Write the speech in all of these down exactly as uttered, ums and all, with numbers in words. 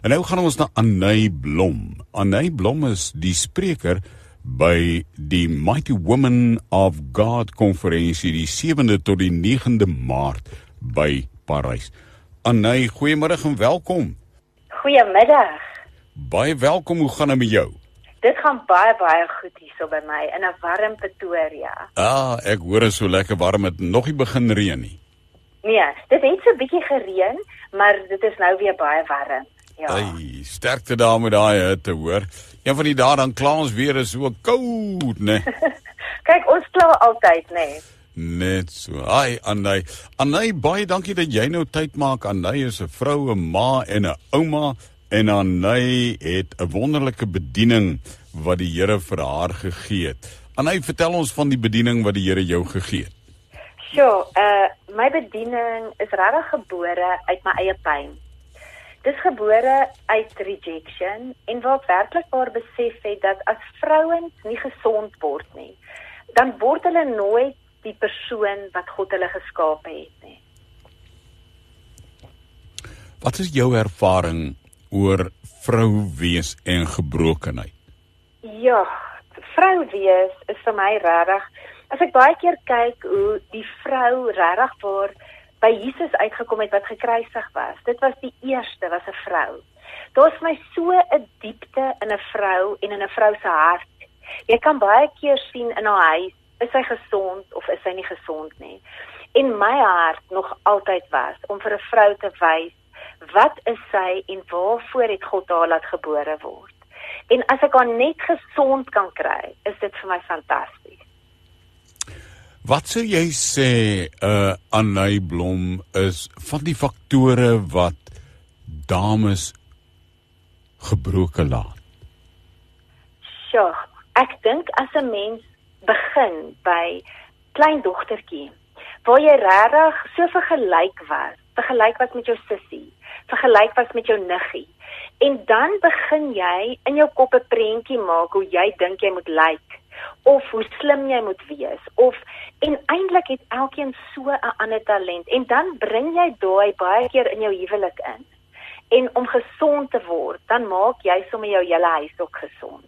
En nou gaan ons na Anay Blom. Anay Blom is die spreker by die Mighty Women of God konferensie die sewende tot die negende Maart by Parys. Anay, goeiemiddag en welkom. Goeiemiddag. Baie welkom, hoe gaan dit met jou? Dit gaan baie baie goed hierso by my in 'n warm Pretoria. Ah, ek hoor is so lekker warm, het nog nie begin reën nie. Nee, dit het so 'n bietjie gereën, maar dit is nou weer baie warm. Ja. Ai, sterkte daar met daai hitte, hoor. Een van die dae dan kla ons weer is so koud, né? Kyk, ons kla altyd, né? Net so. Ai, Anay. Anay, baie dankie dat jy nou tyd maak. Anay is 'n vrou, 'n ma en 'n ouma. En Anay het 'n wonderlike bediening wat die Here vir haar gegee het. Anay, vertel ons van die bediening wat die Here jou gegee het. Sure, uh my bediening is regtig gebore uit my eie pyn. Dis gebore uit rejection en waar ek werklik waar besef het dat as vrouens nie gesond word nie, dan word hulle nooit die persoon wat God hulle geskaap het nie. Wat is jou ervaring oor vrou wees en gebrokenheid? Ja, vrou wees is vir my regtig, as ek baie keer kyk hoe die vrou regtig waar by Jesus uitgekom het wat gekruisig was. Dit was die eerste, was 'n vrou. Daar's vir my so 'n diepte in 'n vrou en in 'n vrou se hart. Jy kan baie keer sien in haar huis, is sy gesond of is sy nie gesond nie. En my hart nog altyd was om vir 'n vrou te wys, wat is sy en waarvoor het God haar laat gebore word? En as ek haar net gesond kan kry, is dit vir my fantasties. Wat sou jy sê, uh, Anay Blom, is van die faktore wat dames gebroken laat? Sjoe, ek dink as 'n mens begin by kleindogtertjie, waar jy regtig so vergelyk was, vergelyk was met jou sussie, vergelyk was met jou niggie, en dan begin jy in jou kop 'n prentjie maak hoe jy dink jy moet lyk, of hoe slim jy moet wees, of, en eintlik het elkeen so 'n ander talent, en dan bring jy daai baie keer in jou huwelik in, en om gesond te word, dan maak jy sommer jou hele huis ook gesond.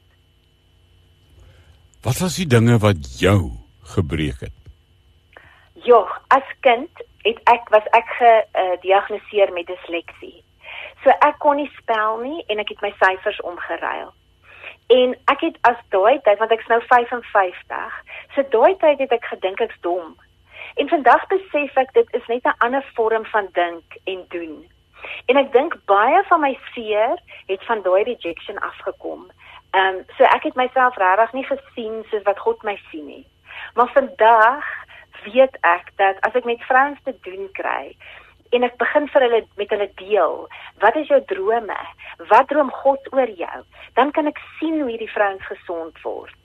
Wat was die dinge wat jou gebreek het? Ja, as kind het ek, was ek gediagnoseer uh, met disleksie. So ek kon nie spel nie, en ek het my syfers omgeruil. En ek het as daai tyd, want ek is nou vyf en vyftig, so daai tyd het ek gedink ek's dom. En vandag besef ek, dit is net 'n ander vorm van dink en doen. En ek dink baie van my seer het van daai rejection afgekom. Um, so ek het myself regtig nie gesien soos wat God my sien nie. Maar vandag weet ek dat as ek met vrouens te doen kry, en ek begin vir hulle met hulle deel, wat is jou drome? Wat droom God oor jou? Dan kan ek sien hoe hierdie vrouens gesond word.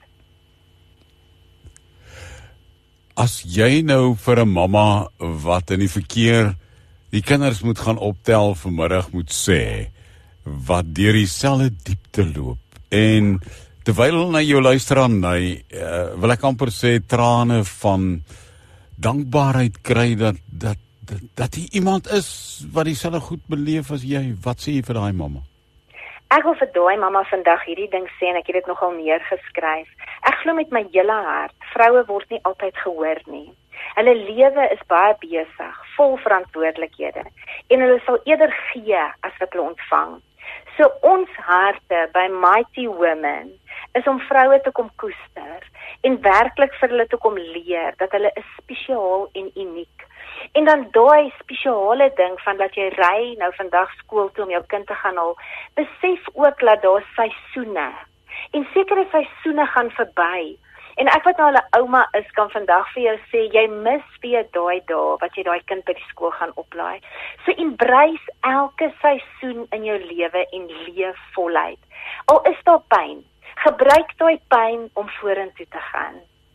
As jy nou vir 'n mamma wat in die verkeer die kinders moet gaan optel vanmiddag moet sê, wat deur dieselfde diepte loop, en terwyl hulle na jou luister aan my, uh, wil ek amper sê trane van dankbaarheid kry dat dat dat, dat hier iemand is wat dieselfde goed beleef as jy. Wat sê jy vir daai mamma? Ek wil vir daai mamma vandag hierdie ding sê, en ek het dit nogal neergeskryf. Ek glo met my hele hart, vroue word nie altyd gehoor nie. Hulle lewe is baie besig, vol verantwoordelikhede, en hulle sal eerder gee as wat hulle ontvang. So ons harte by Mighty Women is om vroue te kom koester, en werklik vir hulle te kom leer, dat hulle is spesiaal en uniek. En dan daai spesiale ding van dat jy ry nou vandag skool toe om jou kind te gaan haal, besef ook dat daar seisoene. En sekere seisoene gaan verby. En ek wat nou 'n ouma is, kan vandag vir jou sê, jy mis weer daai dae wat jy daai kind by die skool gaan oplaai. So embrace elke seisoen in jou lewe en leef voluit. Al is daar pyn, gebruik daai pyn om vorentoe te gaan.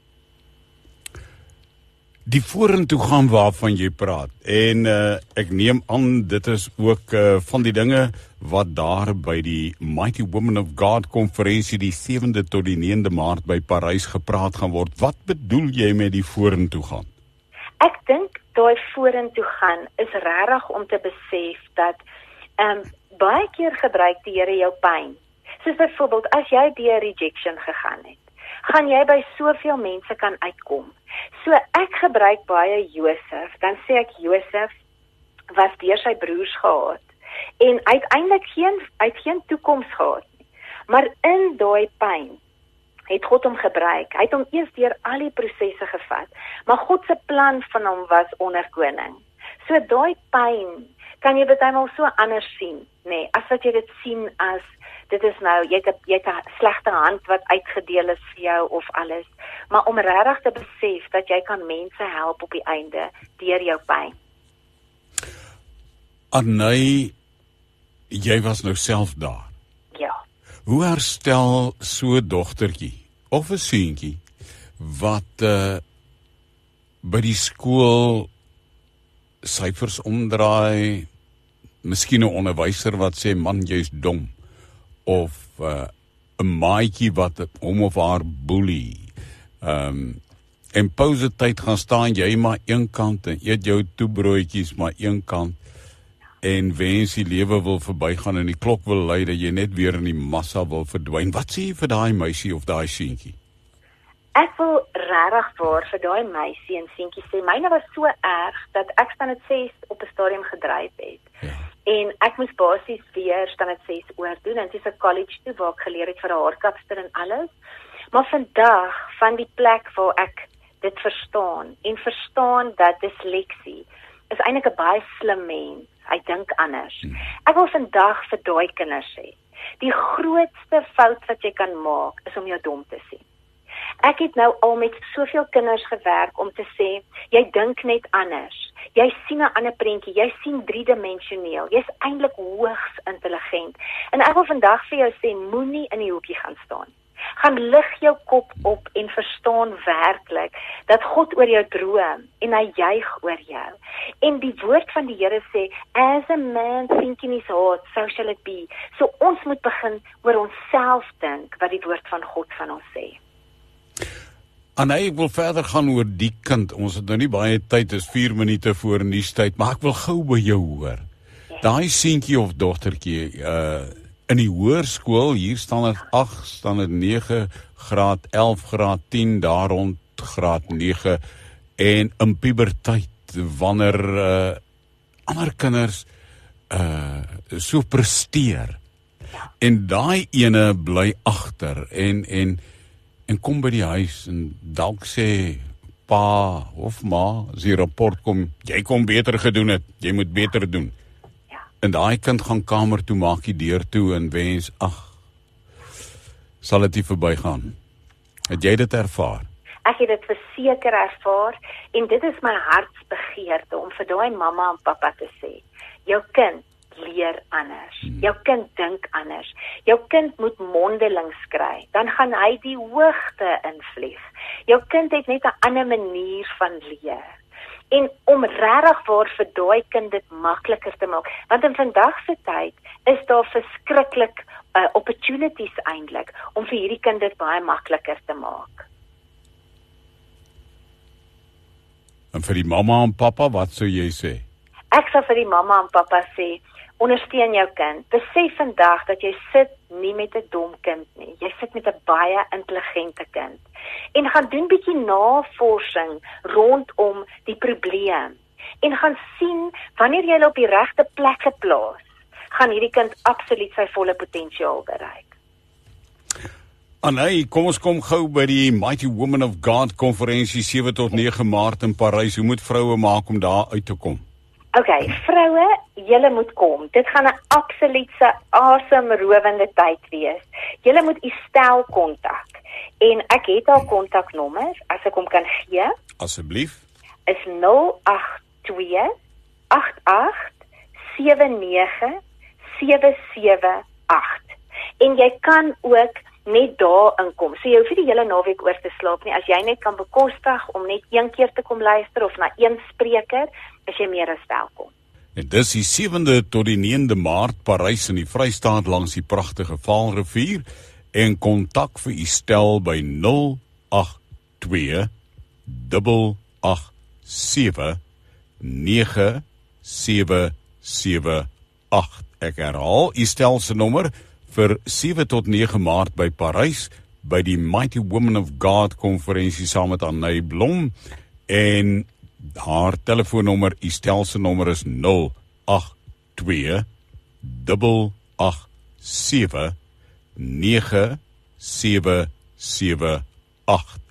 Die vorentoe gaan waarvan jy praat, en uh, ek neem aan, dit is ook uh, van die dinge wat daar by die Mighty Women of God konferensie die sewende tot die negende Maart by Parys gepraat gaan word. Wat bedoel jy met die vorentoe gaan? Ek dink daai vorentoe gaan is regtig om te besef dat um, baie keer gebruik die Here jou pyn. Soos byvoorbeeld, as jy deur rejection gegaan het, gaan jy by soveel mense kan uitkom. So ek gebruik baie Josef, dan sê ek Josef was deur sy broers gehaat en uiteindelik geen uit geen toekoms gehad nie. Maar in daai pyn het God hom gebruik. Hy het hom eers deur al die prosesse gevat, maar God se plan van hom was onderkoning. So daai pyn kan jy bytelmal so anders sien, nê, nee, as wat jy dit sien as dit is nou, jy het, jy het 'n slegte hand wat uitgedeel is vir jou of alles, maar om regtig te besef dat jy kan mense help op die einde deur jou pyn. Anay, jy was nou self daar. Ja. Hoe herstel so 'n dogtertjie of 'n seentjie wat uh, by die skool syfers omdraai, miskien 'n onderwyser wat sê man jy's dom, of 'n uh, maatjie wat hom of haar boelie. Um, en pause tyd gaan staan jy maar een kant en eet jou toebroodjies maar een kant en wens die lewe wil verbygaan en die klok wil lui dat jy net weer in die massa wil verdwyn. Wat sê jy vir daai meisie of daai seentjie? Ek wil regtig waar vir daai meisie en seentjie sê, myne was so erg dat ek staan dit ses op 'n stadium gedryf het. Ja. En ek moes basies weer staan dit ses oor doen en dis 'n college toe waar ek geleer het vir 'n haarkapster en alles. Maar vandag van die plek waar ek dit verstaan en verstaan dat disleksie is eintlik 'n baie slim mens. Hy dink anders. Hmm. Ek wil vandag vir daai kinders sê, die grootste fout wat jy kan maak is om jou dom te sien. Ek het nou al met soveel kinders gewerk om te sê, jy dink net anders. Jy sien 'n ander prentjie, jy sien driedimensioneel. Jy's eintlik hoogs intelligent. En ek wil vandag vir jou sê, moenie in die hoekie gaan staan. Gaan lig jou kop op en verstaan werklik dat God oor jou droom en hy juig oor jou. En die woord van die Here sê, as a man think in his heart, so shall it be. So ons moet begin oor onsself dink wat die woord van God van ons sê. Anay, ek wil verder gaan oor die kind. Ons het nou nie baie tyd, is vier minute voor nuustyd, maar ek wil gou by jou hoor. Yes. Daai seentjie of dogtertjie, uh, in die hoërskool, hier staan dit agt, staan dit nege, graad elf, graad tien, daar rond graad nege, en in puberteit, wanneer uh, ander kinders uh, so presteer, en daai ene bly agter, en, en, en kom by die huis, en dalk sê, pa of ma, as die rapport kom, jy kom beter gedoen het, jy moet beter doen. En daai kind gaan kamer toe, maak die deur toe en wens, ag, sal dit nie verbygaan. Het jy dit ervaar? Ek het dit verseker ervaar en dit is my hartsbegeerte om vir daai mamma en pappa te sê, jou kind leer anders. Hmm. Jou kind dink anders. Jou kind moet mondelings kry. Dan gaan hy die hoogte invlieg. Jou kind het net 'n ander manier van leer. En om regtig waar vir daai kind dit makliker te maak. Want in vandag se tyd is daar verskriklik uh, opportunities eintlik om vir hierdie kind dit baie makliker te maak. En vir die mamma en pappa, wat sou jy sê? Ek sal vir die mamma en pappa sê, ondersteun jou kind. Besef vandag dat jy sit nie met 'n dom kind nie. Jy sit met 'n baie intelligente kind. En gaan doen bietjie navorsing rondom die probleem. En gaan sien, wanneer jy hulle op die regte plekke plaas, gaan hierdie kind absoluut sy volle potensiaal bereik. Anay, kom ons kom gou by die Mighty Woman of God konferensie sewe tot nege Maart in Parys. Hoe moet vroue maak om daar uit te kom? OK, vroue, julle moet kom. Dit gaan 'n absolute asemrowende tyd wees. Julle moet u stel kontak. En ek het al kontaknommers, as ek hom kan gee. Asseblief. Is nul agt twee agt agt sewe nege sewe sewe agt. En jy kan ook net daar inkom. So jy hoef nie die hele naweek oor te slaap nie. As jy net kan bekostig om net een keer te kom luister of na een spreker, is jy meer as welkom. En dis die sewende tot die negende Maart, Parys in die Vrystaat langs die pragtige Vaalrivier. En kontak vir u stel by nul agt twee agt agt sewe nege sewe sewe agt. Ek herhaal, u stel se nommer vir sewe tot nege Maart by Parys, by die Mighty Women of God konferensie saam met Anay Blom, en haar telefoonnommer, u stel se nommer is nul agt twee agt sewe nege sewe sewe agt.